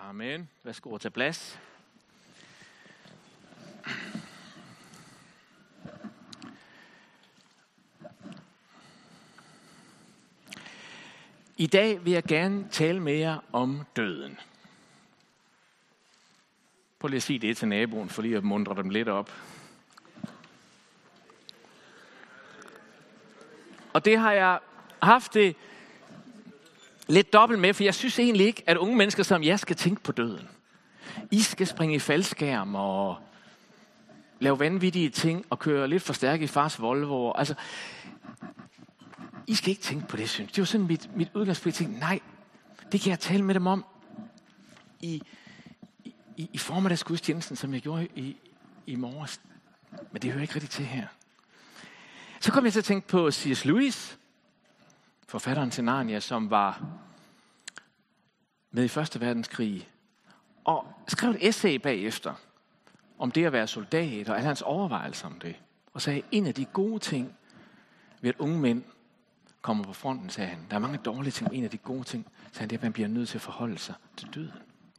Amen. Værsgo at tage plads. I dag vil jeg gerne tale med jer om døden. Prøv lige at sige det til naboen, for lige at muntre dem lidt op. Og det har jeg haft det lidt dobbelt med, for jeg synes egentlig ikke, at unge mennesker som jeg skal tænke på døden. I skal springe i faldskærm og lave vanvittige ting og køre lidt for stærkt i fars Volvo. Altså, I skal ikke tænke på det, synes jeg. Det var sådan mit udgangspunkt. Jeg tænkte, nej, det kan jeg tale med dem om i formiddagsgudstjenesten, som jeg gjorde i morges. Men det hører ikke rigtig til her. Så kom jeg til at tænke på C.S. Lewis, forfatteren til Narnia, som var med i Første Verdenskrig, og skrev et essay bagefter om det at være soldat, og alle hans overvejelser om det. Og sagde, en af de gode ting ved at unge mænd kommer på fronten, sagde han, der er mange dårlige ting, en af de gode ting, sagde han, det er, at man bliver nødt til at forholde sig til døden.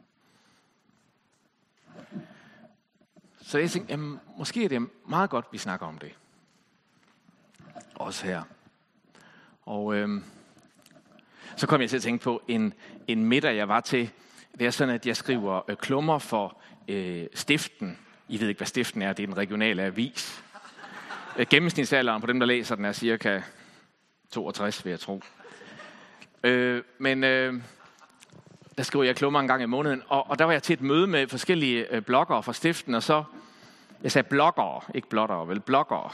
Så jeg tænkte, jamen, måske er det meget godt, vi snakker om det. Også her. Og så kom jeg til at tænke på en middag, jeg var til. Det er sådan, at jeg skriver klummer for Stiften. I ved ikke, hvad Stiften er. Det er den regionale avis. Gennemsnitsalderen på dem, der læser den, er cirka 62, vil jeg tro. Men der skriver jeg klummer en gang i måneden. Og der var jeg til et møde med forskellige bloggere fra Stiften. Og så, jeg sagde bloggere, ikke blottere, vel bloggere.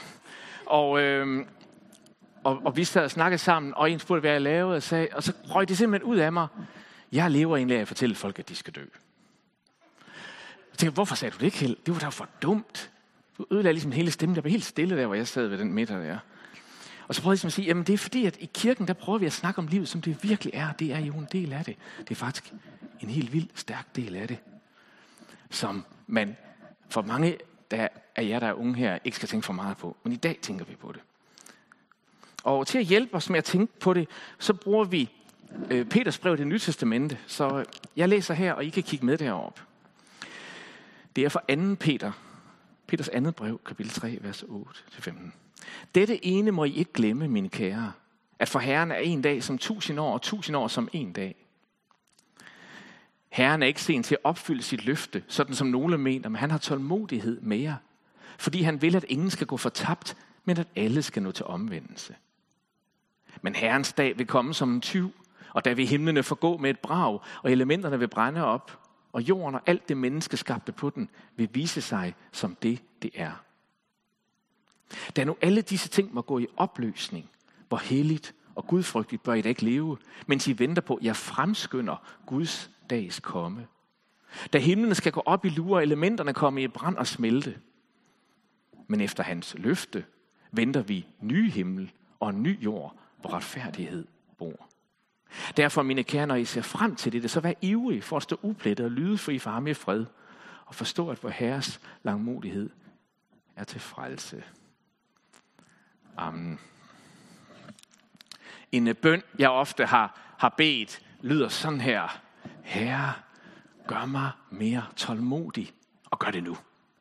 Og vi sad og snakkede sammen, og en spurgte, hvad jeg lavede, og så røg det simpelthen ud af mig. Jeg lever egentlig af at fortælle folk, at de skal dø. Jeg tænkte, hvorfor sagde du det ikke, Held? Det var da for dumt. Du ødelagde ligesom hele stemmen, der var helt stille der, hvor jeg sad ved den middag der. Og så prøvede jeg ligesom at sige, jamen det er fordi, at i kirken, der prøver vi at snakke om livet, som det virkelig er. Det er jo en del af det. Det er faktisk en helt vild, stærk del af det. Som man, for mange af jer, der er unge her, ikke skal tænke for meget på. Men i dag tænker vi på det. Og til at hjælpe os med at tænke på det, så bruger vi Peters brev i Det Nye Testamente. Så jeg læser her, og I kan kigge med deroppe. Det er fra 2. Peter. Peters andet brev, kapitel 3, vers 8-15. Dette ene må I ikke glemme, mine kære, at for Herren er en dag som 1000 år, og 1000 år som en dag. Herren er ikke sen til at opfylde sit løfte, sådan som nogle mener, men han har tålmodighed med jer, fordi han vil, at ingen skal gå fortabt, men at alle skal nå til omvendelse. Men Herrens dag vil komme som en tyv, og der vil himlene forgå med et brag, og elementerne vil brænde op, og jorden og alt det menneskeskabte på den vil vise sig som det er. Da nu alle disse ting må gå i opløsning, hvor helligt og gudfrygtigt bør I da ikke leve, mens I venter på, at jeg fremskynder Guds dags komme. Da himlene skal gå op i lure, og elementerne komme i brand og smelte. Men efter hans løfte venter vi nye himmel og en ny jord, hvor retfærdighed bor. Derfor, mine kære, når I ser frem til det, så vær ivrige for at stå uplettet og lyde fri for ham i fred, og forstå, at vor Herres langmodighed er til frelse. Amen. En bøn, jeg ofte har bedt, lyder sådan her. Herre, gør mig mere tålmodig, og gør det nu.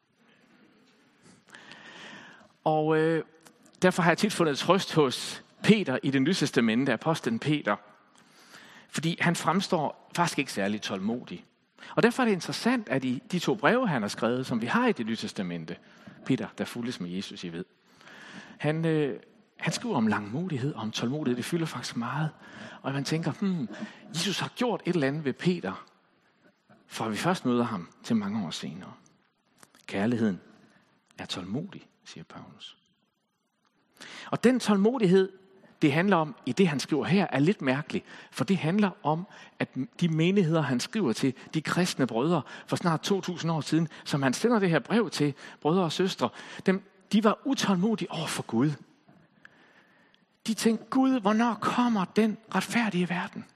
Og derfor har jeg tit fundet trøst hos Peter i Det Nye Testamente, apostlen Peter. Fordi han fremstår faktisk ikke særlig tålmodig. Og derfor er det interessant, at i de 2 breve, han har skrevet, som vi har i Det Nye Testamente, Peter, der fulgtes med Jesus, I ved, han skriver om langmodighed og om tålmodighed. Det fylder faktisk meget. Og man tænker, Jesus har gjort et eller andet ved Peter, for vi først møder ham til mange år senere. Kærligheden er tålmodig, siger Paulus. Og den tålmodighed, det handler om, i det han skriver her, er lidt mærkeligt. For det handler om, at de menigheder, han skriver til, de kristne brødre, for snart 2000 år siden, som han sender det her brev til, brødre og søstre, de var utålmodige over for Gud. De tænkte, Gud, hvornår kommer den retfærdige verden?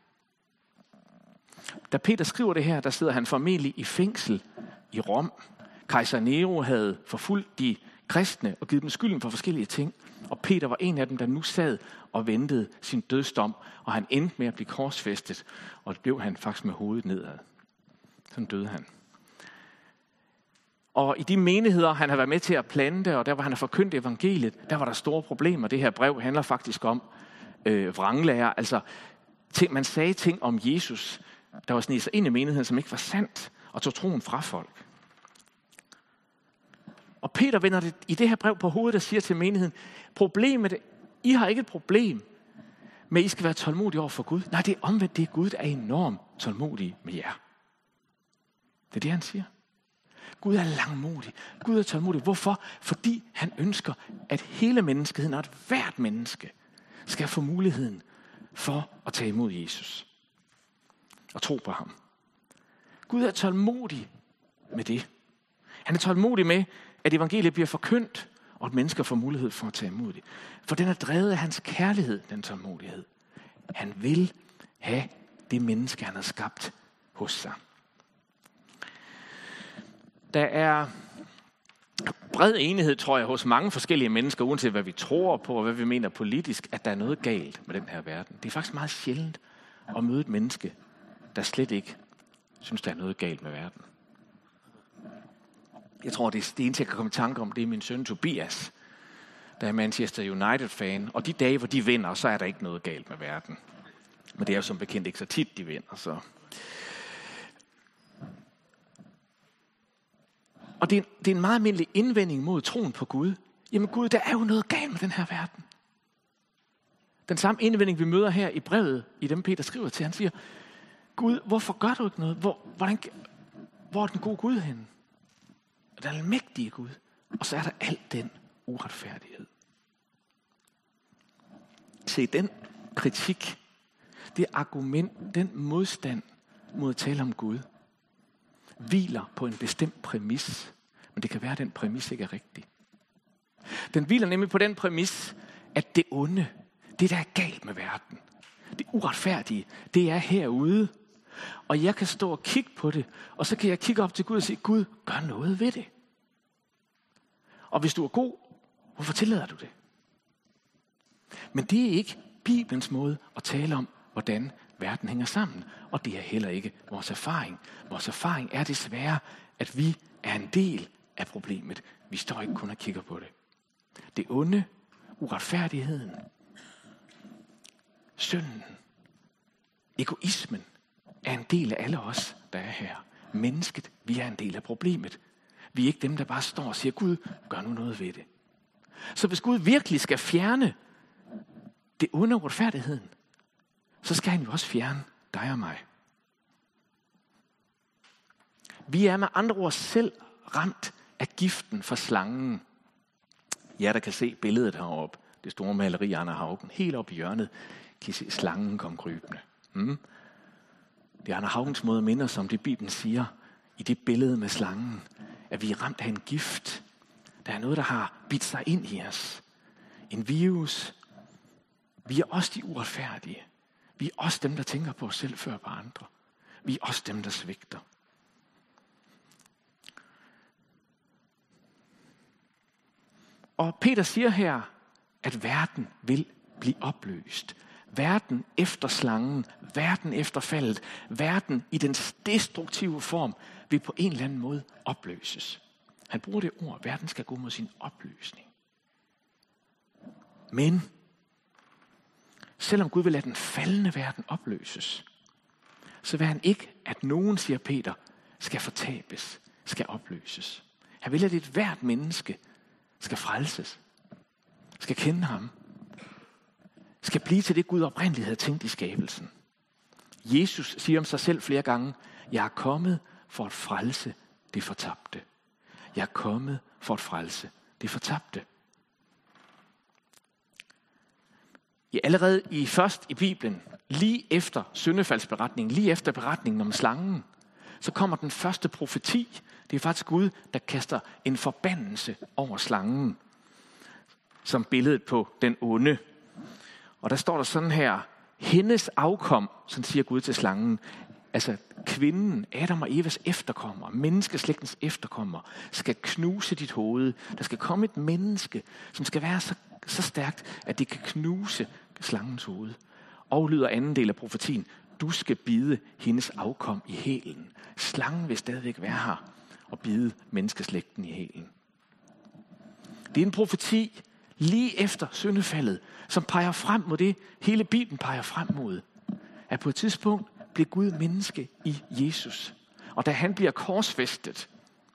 Da Peter skriver det her, der sidder han formentlig i fængsel i Rom. Kejser Nero havde forfulgt de kristne og givet dem skylden for forskellige ting. Og Peter var en af dem, der nu sad og ventede sin dødsdom, og han endte med at blive korsfæstet, og det blev han faktisk med hovedet nedad. Sådan døde han. Og i de menigheder, han har været med til at plante, og der hvor han har forkyndt evangeliet, der var der store problemer. Det her brev handler faktisk om vranglærer. Altså, man sagde ting om Jesus, der var sneget sig ind i menigheden, som ikke var sandt, og tog troen fra folk. Og Peter vender det i det her brev på hovedet og siger til menigheden, problemet, I har ikke et problem med, at I skal være tålmodige over for Gud. Nej, det er omvendt, det er Gud, der er enormt tålmodig med jer. Det er det, han siger. Gud er langmodig. Gud er tålmodig. Hvorfor? Fordi han ønsker, at hele menneskeheden og hvert menneske skal få muligheden for at tage imod Jesus. Og tro på ham. Gud er tålmodig med det. Han er tålmodig med, at evangeliet bliver forkyndt, og at mennesker får mulighed for at tage imod det. For den er drevet af hans kærlighed, den tålmodighed. Han vil have det menneske, han har skabt hos sig. Der er bred enighed, tror jeg, hos mange forskellige mennesker, uanset hvad vi tror på og hvad vi mener politisk, at der er noget galt med den her verden. Det er faktisk meget sjældent at møde et menneske, der slet ikke synes, der er noget galt med verden. Jeg tror, det eneste, jeg kan komme i tanke om, det er min søn Tobias, der er Manchester United-fan. Og de dage, hvor de vinder, så er der ikke noget galt med verden. Men det er jo som bekendt ikke så tit, de vinder. Så. Og det er en meget almindelig indvending mod troen på Gud. Jamen Gud, der er jo noget galt med den her verden. Den samme indvending, vi møder her i brevet, i dem Peter skriver til, han siger, Gud, hvorfor gør du ikke noget? Hvor er den gode Gud henne? Den almægtige Gud. Og så er der alt den uretfærdighed. Se, den kritik, det argument, den modstand mod at tale om Gud, hviler på en bestemt præmis. Men det kan være, at den præmis ikke er rigtig. Den hviler nemlig på den præmis, at det onde, det der er galt med verden, det uretfærdige, det er herude. Og jeg kan stå og kigge på det, og så kan jeg kigge op til Gud og sige, Gud, gør noget ved det. Og hvis du er god, hvorfor tillader du det? Men det er ikke Bibelens måde at tale om, hvordan verden hænger sammen. Og det er heller ikke vores erfaring. Vores erfaring er desværre, at vi er en del af problemet. Vi står ikke kun og kigger på det. Det onde, uretfærdigheden, synden, egoismen er en del af alle os, der er her. Mennesket, vi er en del af problemet. Vi er ikke dem, der bare står og siger, Gud, gør nu noget ved det. Så hvis Gud virkelig skal fjerne det onde og uretfærdigheden, så skal han jo også fjerne dig og mig. Vi er med andre ord selv ramt af giften fra slangen. Ja, der kan se billedet heroppe. Det store maleri af Anna Haugen. Helt oppe i hjørnet kan I se slangen komme krybende. Det er Anna Haugens måde at minde os om det, Bibelen siger i det billede med slangen. At vi er ramt af en gift. Der er noget, der har bidt sig ind i os. En virus. Vi er også de uretfærdige. Vi er også dem, der tænker på os selv før på andre. Vi er også dem, der svigter. Og Peter siger her, at verden vil blive opløst. Verden efter slangen, verden efter faldet, verden i den destruktive form vil på en eller anden måde opløses. Han bruger det ord, verden skal gå mod sin opløsning. Men selvom Gud vil lade den faldende verden opløses, så vil han ikke, at nogen, siger Peter, skal fortabes, skal opløses. Han vil, at et hvert menneske skal frelses, skal kende ham, skal blive til det, Gud oprindeligt havde tænkt i skabelsen. Jesus siger om sig selv flere gange, jeg er kommet for at frelse det fortabte. Jeg er kommet for at frelse det fortabte. Ja, allerede først i Bibelen, lige efter syndefaldsberetningen, lige efter beretningen om slangen, så kommer den første profeti. Det er faktisk Gud, der kaster en forbandelse over slangen, som billedet på den onde. Og der står der sådan her, hendes afkom, sådan siger Gud til slangen, altså kvinden, Adam og Evas efterkommer, menneskeslægtens efterkommer, skal knuse dit hoved. Der skal komme et menneske, som skal være så stærkt, at det kan knuse slangens hoved. Og lyder anden del af profetien, du skal bide hendes afkom i hælen. Slangen vil stadigvæk være her og bide menneskeslægten i hælen. Det er en profeti lige efter syndefaldet, som peger frem mod det, hele Bibelen peger frem mod. At på et tidspunkt bliver Gud menneske i Jesus. Og da han bliver korsfæstet,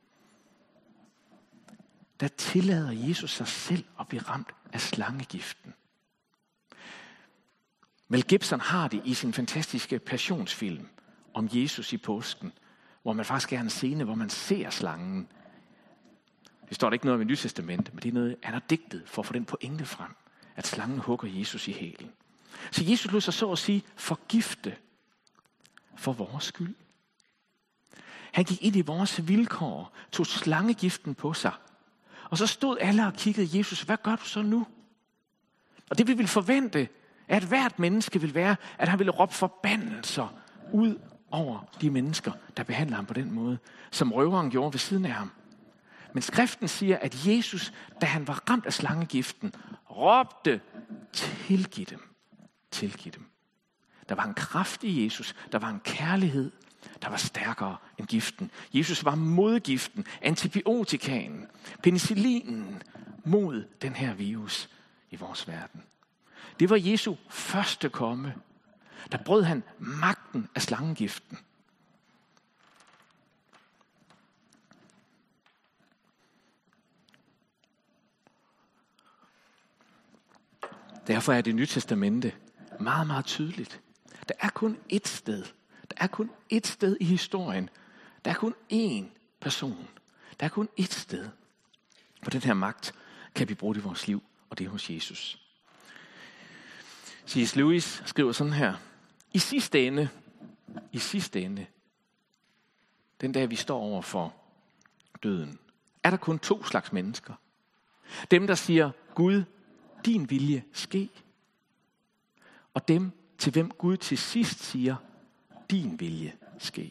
der tillader Jesus sig selv at blive ramt af slangegiften. Mel Gibson har det i sin fantastiske passionsfilm om Jesus i påsken, hvor man faktisk er en scene, hvor man ser slangen. Det står der ikke noget om i Nye Testamentet, men det er noget, han har digtet for at få den pointe frem, at slangen hugger Jesus i hælen. Så Jesus lod sig så at sige forgifte for vores skyld. Han gik ind i vores vilkår, tog slangegiften på sig, og så stod alle og kiggede Jesus, hvad gør du så nu? Og det vi ville forvente, at hvert menneske vil være, at han ville råbe forbandelser ud over de mennesker, der behandler ham på den måde, som røveren gjorde ved siden af ham. Men skriften siger, at Jesus, da han var ramt af slangegiften, råbte, tilgiv dem, tilgiv dem. Der var en kraft i Jesus, der var en kærlighed, der var stærkere end giften. Jesus var modgiften, antibiotikaen, penicillinen mod den her virus i vores verden. Det var Jesu første komme. Der brød han magten af slangegiften. Derfor er Det Nye Testamente meget, meget tydeligt. Der er kun ét sted. Der er kun ét sted i historien. Der er kun én person. Der er kun ét sted, hvor den her magt kan blive brugt i vores liv, og det er hos Jesus. C.S. Lewis skriver sådan her. I sidste ende, den dag vi står over for døden, er der kun 2 slags mennesker. Dem, der siger, Gud, din vilje ske. Og dem, til hvem Gud til sidst siger, din vilje ske.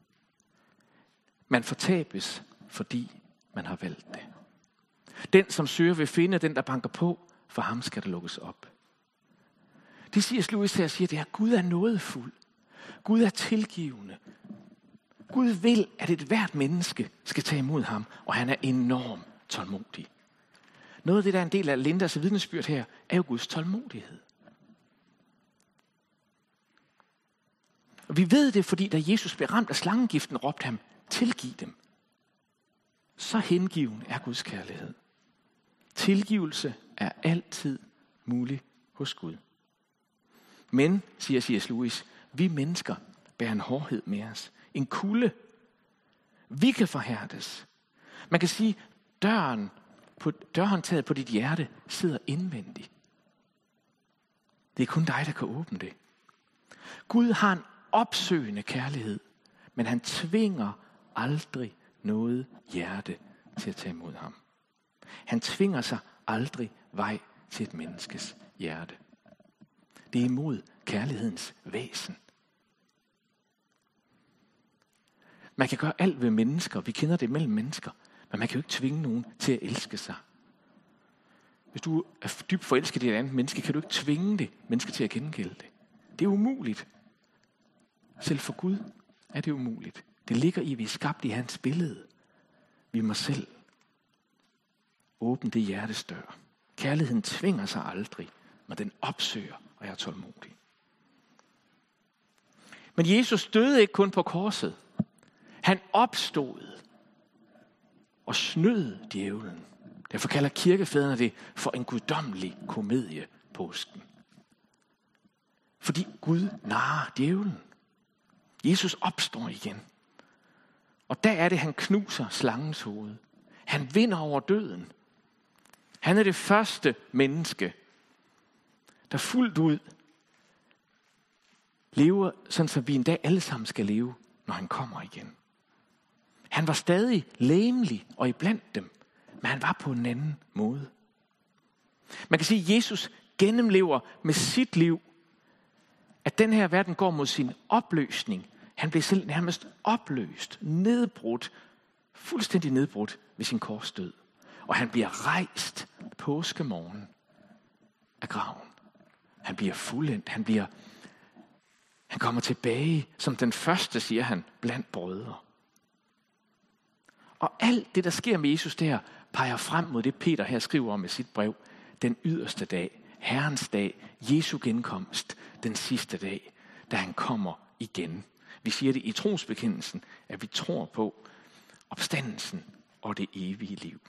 Man fortabes, fordi man har valgt det. Den, som søger, vil finde, den, der banker på, for ham skal der lukkes op. Det siger Lewis her, siger, det er, at Gud er nådefuld. Gud er tilgivende. Gud vil, at et hvert menneske skal tage imod ham, og han er enormt tålmodig. Noget af det, der er en del af Lindas vidnesbyrd her, er jo Guds tålmodighed. Og vi ved det, fordi da Jesus blev ramt af slangegiften, råbte ham, tilgiv dem. Så hengiven er Guds kærlighed. Tilgivelse er altid mulig hos Gud. Men, siger C.S. Lewis, vi mennesker bærer en hårdhed med os. En kulde. Vi kan forhærdes. Man kan sige, dørhåndtaget på dit hjerte sidder indvendigt. Det er kun dig, der kan åbne det. Gud har en opsøgende kærlighed, men han tvinger aldrig noget hjerte til at tage imod ham. Han tvinger sig aldrig vej til et menneskes hjerte. Det er imod kærlighedens væsen. Man kan gøre alt ved mennesker. Vi kender det mellem mennesker. Men man kan jo ikke tvinge nogen til at elske sig. Hvis du er dybt forelsket i et andet menneske, kan du ikke tvinge det menneske til at gengælde det. Det er umuligt. Selv for Gud er det umuligt. Det ligger i, at vi er skabt i hans billede. Vi må selv åbne det hjertes dør. Kærligheden tvinger sig aldrig, men den opsøger og er tålmodig. Men Jesus døde ikke kun på korset. Han opstod og snød djævlen. Derfor kalder kirkefædrene det for en guddommelig komedie påsken. Fordi Gud narrer djævlen. Jesus opstår igen. Og der er det, han knuser slangens hoved. Han vinder over døden. Han er det første menneske, der fuldt ud lever, sådan som vi en dag alle sammen skal leve, når han kommer igen. Han var stadig legemlig og iblandt dem, men han var på en anden måde. Man kan sige, at Jesus gennemlever med sit liv, at den her verden går mod sin opløsning. Han blev selv nærmest opløst, nedbrudt, fuldstændig nedbrudt ved sin korsdød. Og han bliver rejst påskemorgen af graven. Han bliver fuldendt, han bliver Han kommer tilbage som den første, siger han, blandt brødre. Og alt det, der sker med Jesus der, peger frem mod det, Peter her skriver om i sit brev. Den yderste dag, Herrens dag, Jesu genkomst, den sidste dag, da han kommer igen. Vi siger det i trosbekendelsen, at vi tror på opstandelsen og det evige liv.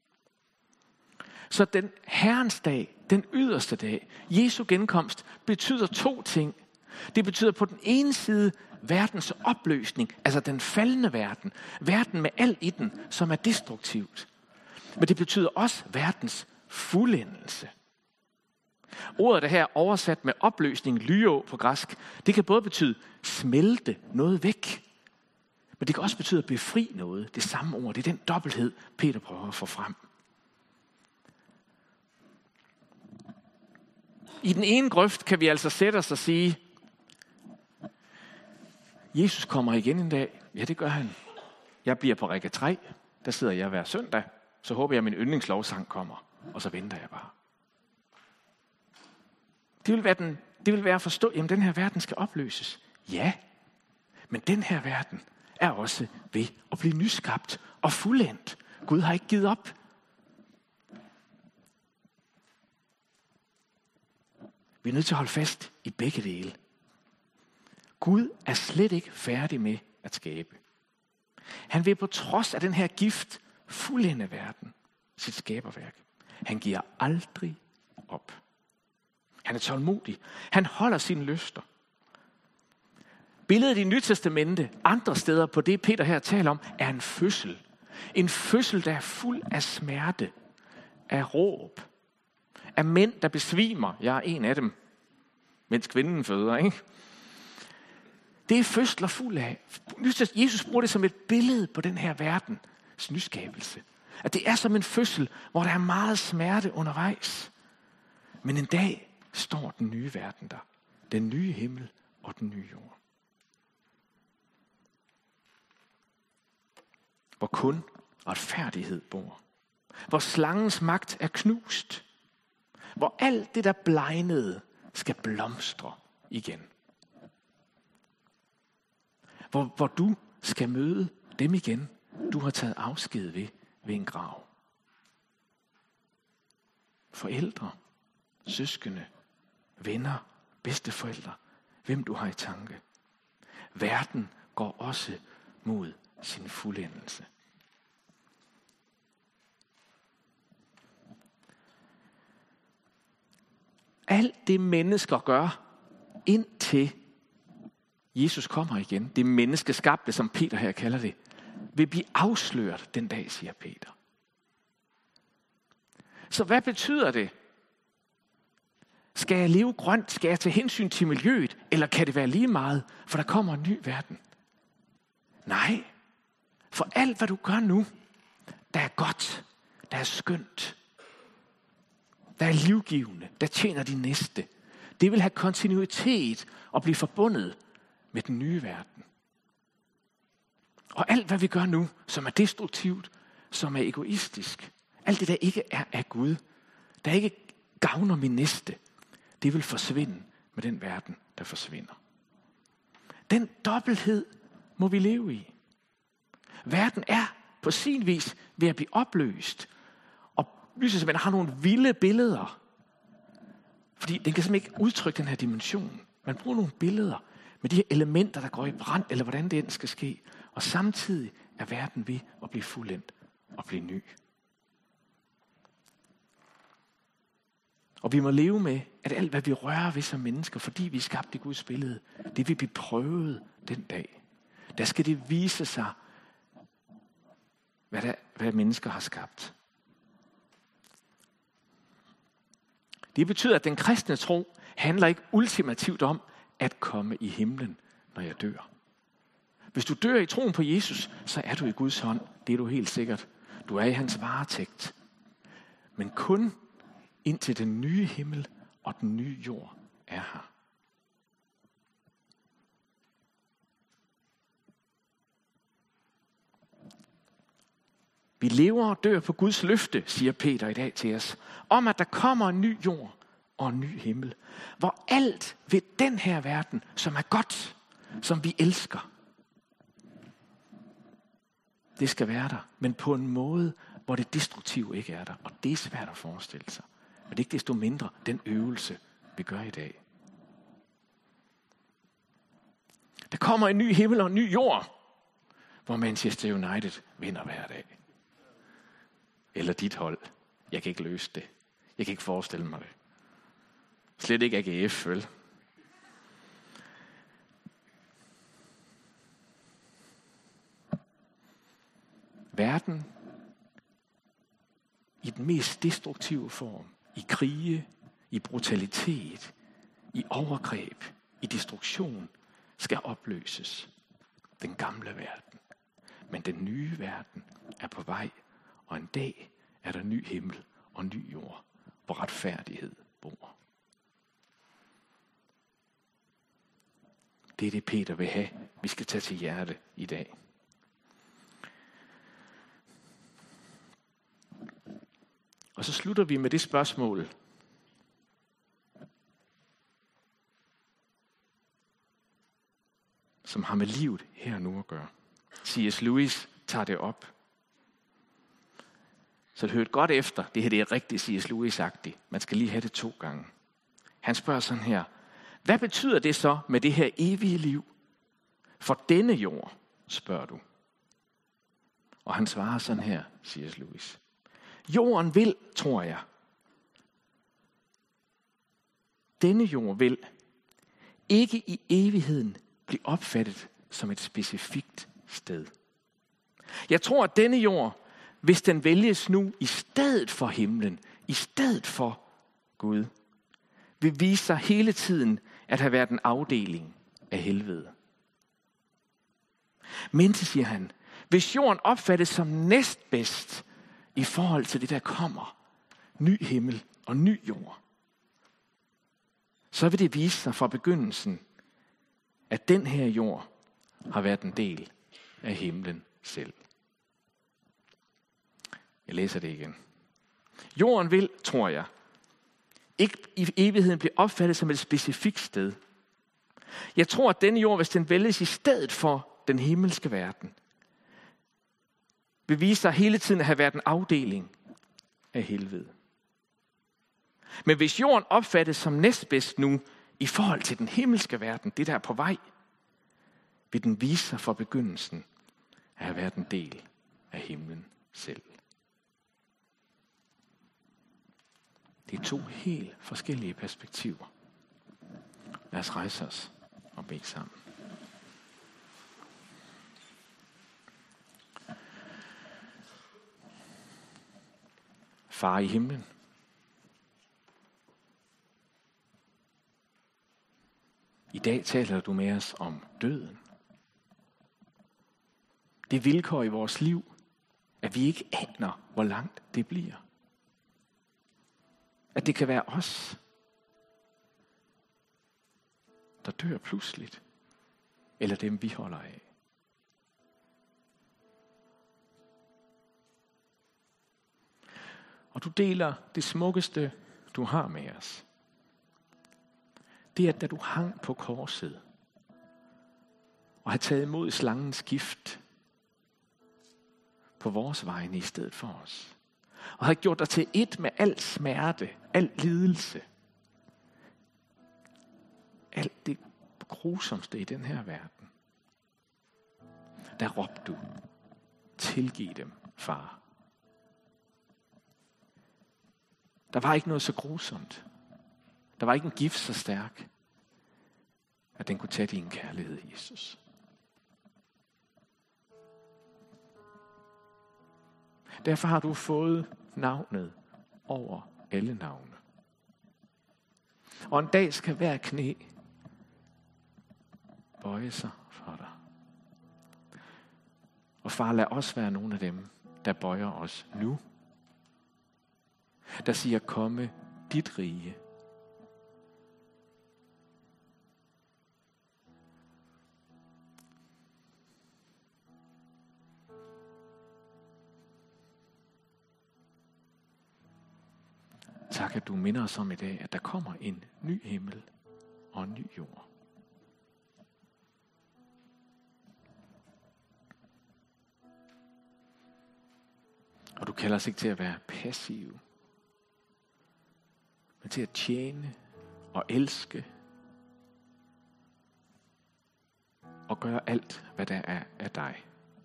Så den Herrens dag, den yderste dag, Jesu genkomst, betyder to ting. Det betyder på den ene side verdens opløsning, altså den faldende verden. Verden med alt i den, som er destruktivt. Men det betyder også verdens fuldendelse. Ordet der her oversat med opløsning, lyo på græsk, det kan både betyde smelte noget væk, men det kan også betyde at befri noget. Det samme ord, det er den dobbelthed, Peter prøver at få frem. I den ene grøft kan vi altså sætte os og sige, Jesus kommer igen en dag. Ja, det gør han. Jeg bliver på række 3. Der sidder jeg hver søndag. Så håber jeg, at min yndlingslovsang kommer. Og så venter jeg bare. Det vil være at forstå, at den her verden skal opløses. Ja, men den her verden er også ved at blive nyskabt og fuldendt. Gud har ikke givet op. Vi er nødt til at holde fast i begge dele. Gud er slet ikke færdig med at skabe. Han vil på trods af den her gift fuldende verden, sit skaberværk. Han giver aldrig op. Han er tålmodig. Han holder sine lyster. Billedet i Nyt Testamente, andre steder på det, Peter her taler om, er en fødsel. En fødsel, der er fuld af smerte, af råb, af mænd, der besvimer. Jeg er en af dem, mens kvinden føder, ikke? Det er fødsler fuld af. Jesus bruger det som et billede på den her verdens nyskabelse. At det er som en fødsel, hvor der er meget smerte undervejs. Men en dag står den nye verden der. Den nye himmel og den nye jord. Hvor kun retfærdighed bor. Hvor slangens magt er knust. Hvor alt det, der blegnede, skal blomstre igen. Hvor du skal møde dem igen, du har taget afsked ved en grav. Forældre, søskende, venner, bedsteforældre, hvem du har i tanke. Verden går også mod sin fuldendelse. Alt det mennesker gør, indtil Jesus kommer igen, det menneskeskabte, som Peter her kalder det, vil blive afsløret den dag, siger Peter. Så hvad betyder det? Skal jeg leve grønt? Skal jeg tage hensyn til miljøet? Eller kan det være lige meget, for der kommer en ny verden? Nej, for alt hvad du gør nu, der er godt, der er skønt, der er livgivende, der tjener din næste. Det vil have kontinuitet og blive forbundet med den nye verden. Og alt hvad vi gør nu, som er destruktivt, som er egoistisk, alt det der ikke er af Gud, der ikke gavner min næste, det vil forsvinde med den verden, der forsvinder. Den dobbelthed må vi leve i. Verden er på sin vis ved at blive opløst. Og lyset har nogle vilde billeder. Fordi den kan simpelthen ikke udtrykke den her dimension. Man bruger nogle billeder med de her elementer, der går i brand, eller hvordan det end skal ske. Og samtidig er verden ved at blive fuldendt og blive ny. Og vi må leve med, at alt hvad vi rører ved som mennesker, fordi vi er skabt i Guds billede, det vil blive prøvet den dag. Der skal det vise sig, hvad mennesker har skabt. Det betyder, at den kristne tro handler ikke ultimativt om at komme i himlen, når jeg dør. Hvis du dør i troen på Jesus, så er du i Guds hånd. Det er du helt sikkert. Du er i hans varetægt. Men kun indtil den nye himmel og den nye jord er her. Vi lever og dør på Guds løfte, siger Peter i dag til os, om at der kommer en ny jord og en ny himmel, hvor alt ved den her verden, som er godt, som vi elsker, det skal være der, men på en måde, hvor det destruktive ikke er der. Og det er svært at forestille sig. Men det er ikke desto mindre den øvelse, vi gør i dag. Der kommer en ny himmel og en ny jord, hvor Manchester United vinder hver dag. Eller dit hold. Jeg kan ikke løse det. Jeg kan ikke forestille mig det. Slet ikke AGF, vel? Verden i den mest destruktive form, i krige, i brutalitet, i overgreb, i destruktion, skal opløses. Den gamle verden. Men den nye verden er på vej, og en dag er der ny himmel og ny jord, hvor retfærdighed bor. Det er det, Peter vil have, vi skal tage til hjerte i dag. Og så slutter vi med det spørgsmål, som har med livet her og nu at gøre. C.S. Lewis tager det op. Så hør godt efter. Det her det er rigtig C.S. Lewis-agtigt. Man skal lige have det 2 gange. Han spørger sådan her. Hvad betyder det så med det her evige liv? For denne jord, spørger du. Og han svarer sådan her, C.S. Lewis. Jorden vil, tror jeg. Denne jord vil ikke i evigheden blive opfattet som et specifikt sted. Jeg tror, at denne jord, hvis den vælges nu i stedet for himlen, i stedet for Gud, vil vise sig hele tiden at have været en afdeling af helvede. Men, siger han, hvis jorden opfattes som næstbedst i forhold til det, der kommer, ny himmel og ny jord, så vil det vise sig fra begyndelsen, at den her jord har været en del af himlen selv. Jeg læser det igen. Jorden vil, tror jeg, ikke i evigheden blive opfattet som et specifikt sted. Jeg tror, at denne jord, hvis den vælges i stedet for den himmelske verden, vil vise sig hele tiden at have været en afdeling af helvede. Men hvis jorden opfattes som næstbedst nu, i forhold til den himmelske verden, det der er på vej, vil den vise sig fra begyndelsen at have været en del af himlen selv. Det er 2 helt forskellige perspektiver. Lad os rejse os og bede sammen. Far i himlen, i dag taler du med os om døden. Det vilkår i vores liv, at vi ikke aner, hvor langt det bliver. At det kan være os, der dør pludseligt, eller dem vi holder af. Og du deler det smukkeste, du har med os. Det er, at da du hang på korset, og har taget imod slangens gift på vores vegne i stedet for os, og har gjort dig til et med al smerte, al lidelse, alt det grusomste i den her verden, der råbte du, tilgiv dem, far. Der var ikke noget så grusomt. Der var ikke en gift så stærk, at den kunne tage din kærlighed, Jesus. Derfor har du fået navnet over alle navne. Og en dag skal hver knæ bøje sig for dig. Og far, lad os være nogle af dem, der bøjer os nu. Der siger, komme dit rige. Tak, at du minder os om i dag, at der kommer en ny himmel og en ny jord. Og du kalder os ikke til at være passive, men til at tjene og elske og gøre alt, hvad der er af dig.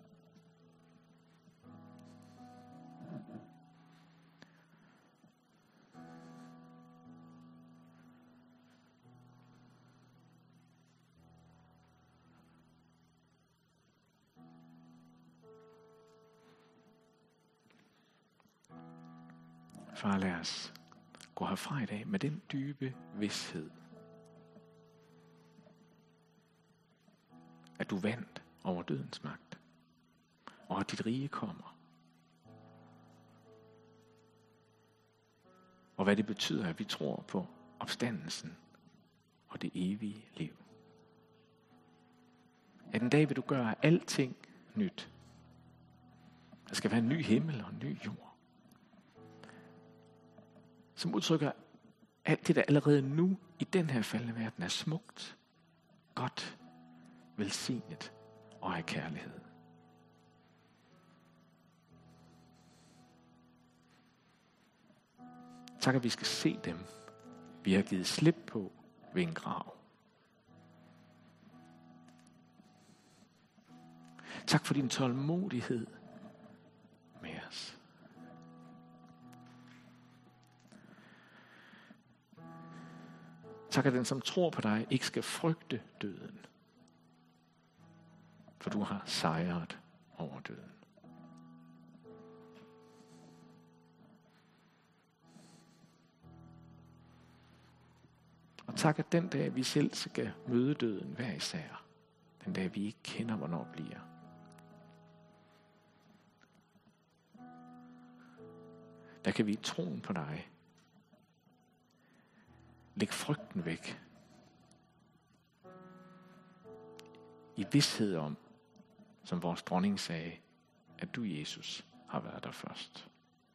Far, lad os gå herfra i dag med den dybe vished, at du vandt over dødens magt, og at dit rige kommer. Og hvad det betyder, at vi tror på opstandelsen og det evige liv. At en dag vil du gøre alting nyt. Der skal være en ny himmel og en ny jord, som udtrykker alt det, der allerede nu i den her faldende verden er smukt, godt, velsignet og af kærlighed. Tak, at vi skal se dem, vi har givet slip på ved en grav. Tak for din tålmodighed med os. Tak, at den, som tror på dig, ikke skal frygte døden, for du har sejret over døden. Og tak, at den dag, vi selv skal møde døden hver især, den dag, vi ikke kender, hvornår bliver, der kan vi i troen på dig læg frygten væk. I vished om, som vores dronning sagde, at du, Jesus, har været der først.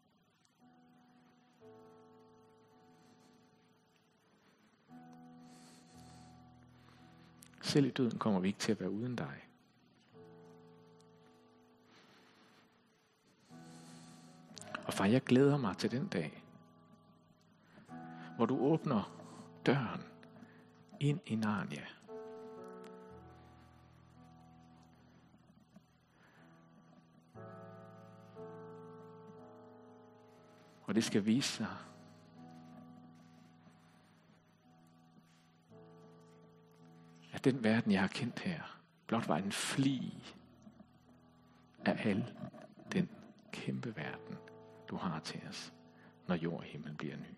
Selv i døden kommer vi ikke til at være uden dig. Og far, jeg glæder mig til den dag, hvor du åbner døren ind i Narnia. Og det skal vise sig, at den verden, jeg har kendt her, blot var en flig af al den kæmpe verden, du har til os, når jord og himmel bliver ny.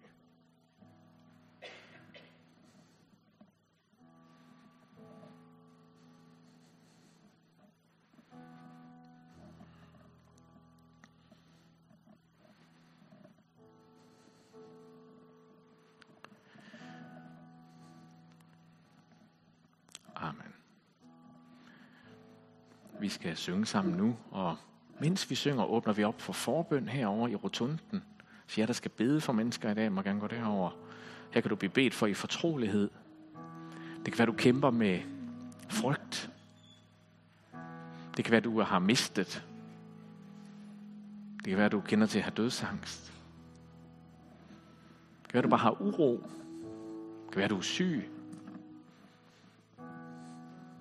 Amen. Vi skal synge sammen nu, og mens vi synger, åbner vi op for forbøn herover i rotunden. Så jer, der skal bede for mennesker i dag, må gerne gå derover. Her kan du blive bedt for i fortrolighed. Det kan være, du kæmper med frygt. Det kan være, du har mistet. Det kan være, du kender til at have dødsangst. Det kan være, du bare har uro. Det kan være, du er syg.